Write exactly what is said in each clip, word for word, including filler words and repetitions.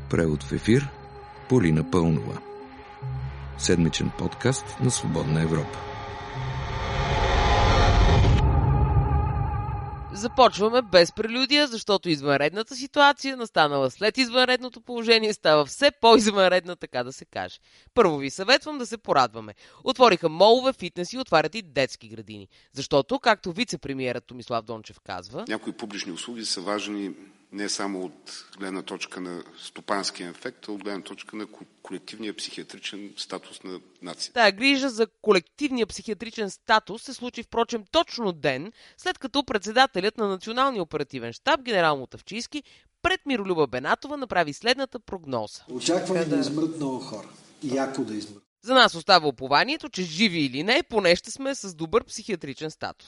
Превод в ефир Полина Пълнова. Седмичен подкаст на Свободна Европа. Започваме без прелюдия, защото извънредната ситуация, настанала след извънредното положение, става все по-извънредна, така да се каже. Първо ви съветвам да се порадваме. Отвориха молове, фитнеси, отварят и детски градини. Защото, както вице-премиерът Томислав Дончев казва, някои публични услуги са важни не само от гледна точка на стопанския ефект, а от гледна точка на колективния психиатричен статус на нацията. Тая грижа за колективния психиатричен статус се случи впрочем точно ден, след като председателят на Националния оперативен щаб генерал Мутафчийски пред Миролюба Бенатова направи следната прогноза. Очакваме да измрат много хора. Яко да измрат. За нас остава упованието, че живи или не, поне ще сме с добър психиатричен статус.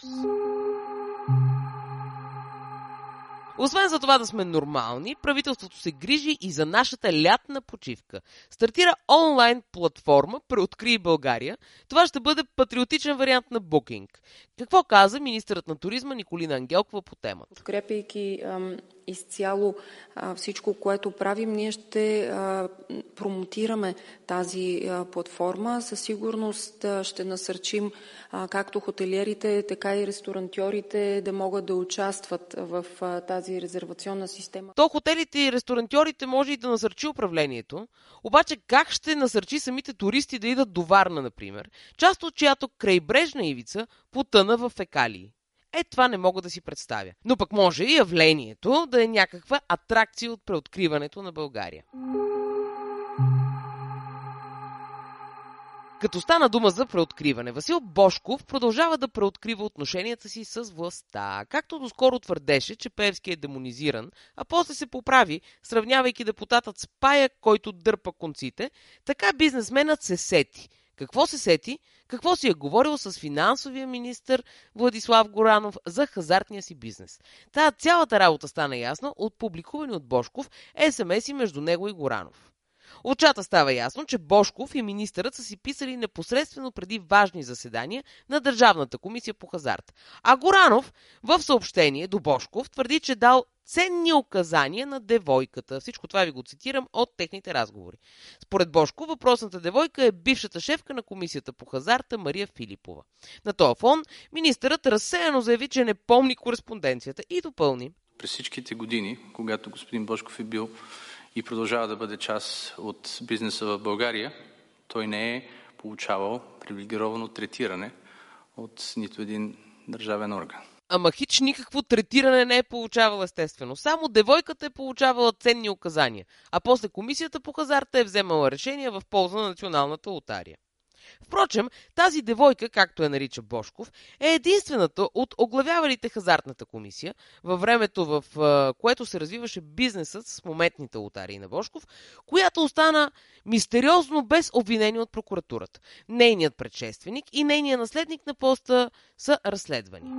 Освен за това да сме нормални, правителството се грижи и за нашата лятна почивка. Стартира онлайн платформа Преоткрий България. Това ще бъде патриотичен вариант на Booking. Какво каза министърът на туризма Николина Ангелкова по темата? Подкрепяйки ам, изцяло а, всичко, което правим, ние ще а, промотираме тази а, платформа. Със сигурност а, ще насърчим а, както хотелиерите, така и ресторантьорите да могат да участват в а, тази резервационна система. То хотелите и ресторантьорите може и да насърчи управлението, обаче как ще насърчи самите туристи да идат до Варна, например, част от чиято крайбрежна ивица потъна в фекалии? Е, това не мога да си представя. Но пък може и явлението да е някаква атракция от преоткриването на България. Като стана дума за преоткриване, Васил Божков продължава да преоткрива отношенията си с властта. Както доскоро твърдеше, че Пеевски е демонизиран, а после се поправи, сравнявайки депутатът с пая, който дърпа конците, така бизнесменът се сети. Какво се сети? Какво си е говорил с финансовия министър Владислав Горанов за хазартния си бизнес? Тая цялата работа стана ясна от публикувани от Божков ес ем ес-и между него и Горанов. От чата става ясно, че Божков и министърът са си писали непосредствено преди важни заседания на Държавната комисия по хазарт. А Горанов в съобщение до Божков твърди, че дал ценни указания на девойката. Всичко това ви го цитирам от техните разговори. Според Божков, въпросната девойка е бившата шефка на комисията по хазарта Мария Филипова. На този фон министърът разсеяно заяви, че не помни кореспонденцията и допълни. През всичките години, когато господин Божков е бил и продължава да бъде част от бизнеса в България, той не е получавал привилегировано третиране от нито един държавен орган. Ама хич никакво третиране не е получавал естествено. Само девойката е получавала ценни указания, а после комисията по хазарта е вземала решения в полза на националната лотария. Впрочем, тази девойка, както я нарича Божков, е единствената от оглавявалите хазартната комисия във времето, в което се развиваше бизнесът с моментните лотарии на Божков, която остана мистериозно без обвинение от прокуратурата. Нейният предшественик и нейният наследник на поста са разследвани.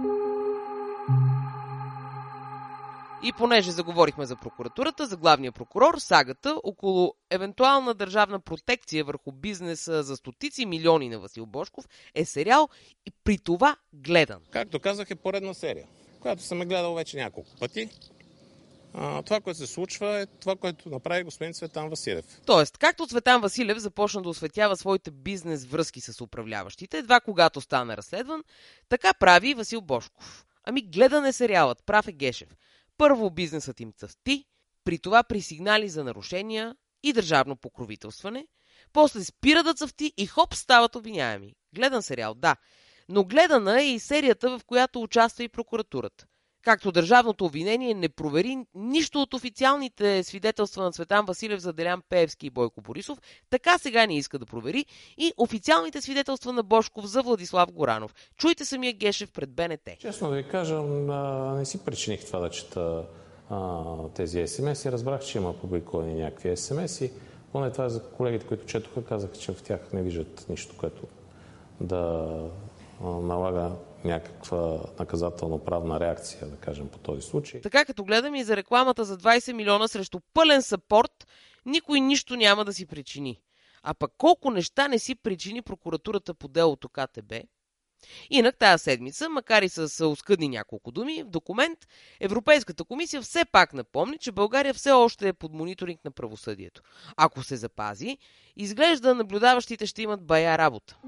И понеже заговорихме за прокуратурата, за главния прокурор, сагата около евентуална държавна протекция върху бизнеса за стотици милиони на Васил Божков е сериал и при това гледан. Както казах, е поредна серия, която съм е гледал вече няколко пъти. А, това, което се случва, е това, което направи господин Цветан Василев. Тоест, както Цветан Василев започна да осветява своите бизнес връзки с управляващите, едва когато стана разследван, така прави и Васил Божков. Ами гледан е сериалът, прав е Гешев. Първо бизнесът им цъфти, при това при сигнали за нарушения и държавно покровителстване, после спира да цъфти и хоп стават обвиняеми. Гледан сериал, да, но гледана е и серията, в която участва и прокуратурата. Както държавното обвинение не провери нищо от официалните свидетелства на Цветан Василев за Делян Пеевски и Бойко Борисов, така сега не иска да провери и официалните свидетелства на Божков за Владислав Горанов. Чуйте самия Гешев пред Б Н Т. Честно да ви кажа, не си причиних това да чета а, тези ес ем ес-и. Разбрах, че има публикувани някакви ес ем ес-и. Поне това за колегите, които четоха, казаха, че в тях не виждат нищо, което да а, налага някаква наказателно-правна реакция, да кажем, по този случай. Така като гледам и за рекламата за двайсет милиона срещу пълен съпорт, никой нищо няма да си причини. А пък колко неща не си причини прокуратурата по делото Ка Те Бе? Инак тази седмица, макар и с оскъдни няколко думи, в документ Европейската комисия все пак напомни, че България все още е под мониторинг на правосъдието. Ако се запази, изглежда наблюдаващите ще имат бая работа.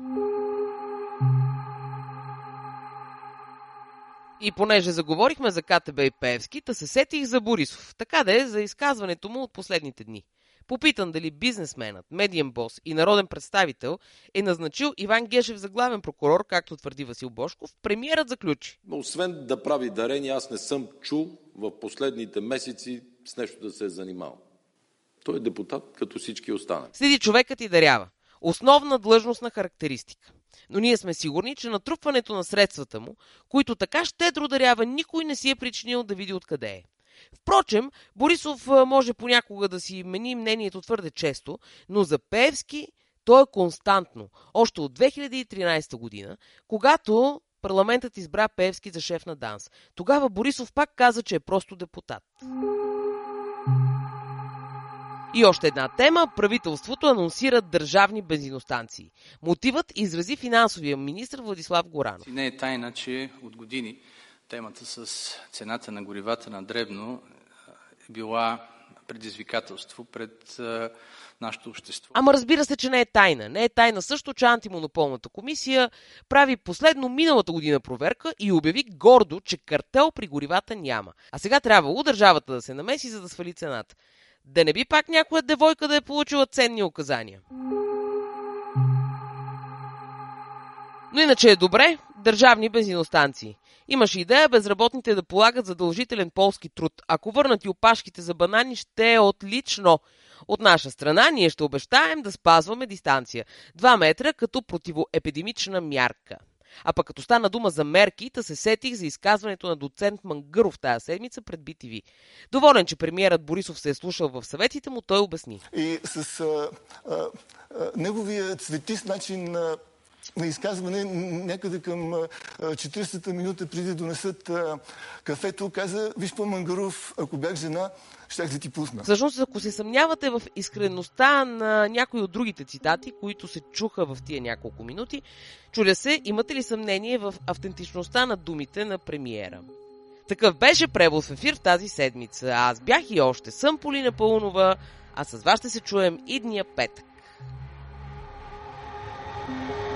И понеже заговорихме за КТБ и Пеевски, та се сетих за Борисов. Така да е за изказването му от последните дни. Попитан дали бизнесменът, медиен бос и народен представител е назначил Иван Гешев за главен прокурор, както твърди Васил Божков, премиерът заключи: освен да прави дарения, аз не съм чул в последните месеци с нещо да се е занимавал. Той е депутат, като всички останали. Следи човекът и дарява. Основна длъжностна характеристика. Но ние сме сигурни, че натрупването на средствата му, които така щедро дарява, никой не си е причинил да види откъде е. Впрочем, Борисов може понякога да си мени мнението твърде често, но за Пеевски то е константно. Още от две хиляди и тринадесета година, когато парламентът избра Пеевски за шеф на ДАНС. Тогава Борисов пак каза, че е просто депутат. И още една тема. Правителството анонсира държавни бензиностанции. Мотивът изрази финансовия министр Владислав Горанов. Не е тайна, че от години темата с цената на горивата на дребно е била предизвикателство пред нашето общество. Ама разбира се, че не е тайна. Не е тайна също, че антимонополната комисия прави последно миналата година проверка и обяви гордо, че картел при горивата няма. А сега трябвало държавата да се намеси, за да свали цената. Да не би пак някоя девойка да е получила ценни указания. Но иначе е добре, държавни бензиностанции. Имаше идея безработните да полагат задължителен полски труд. Ако върнат и опашките за банани, ще е отлично. От наша страна ние ще обещаем да спазваме дистанция. Два метра като противоепидемична мярка. А пък като стана дума за мерки, та се сетих за изказването на доцент Мангъров тази седмица пред би ти ви. Доволен, че премиерът Борисов се е слушал в съветите му, той обясни. И с а, а, а, неговия цветист начин на, на изказване някъде към четиридесета минута преди да донесат а, кафето, каза: виж по Мангаров, ако бях жена, щях да ти пусна. Всъщност, ако се съмнявате в искреността на някои от другите цитати, които се чуха в тия няколко минути, чудя се, имате ли съмнение в автентичността на думите на премиера? Такъв беше превод в ефир тази седмица. Аз бях и още съм Полина Паунова, а с вас ще се чуем идния петък.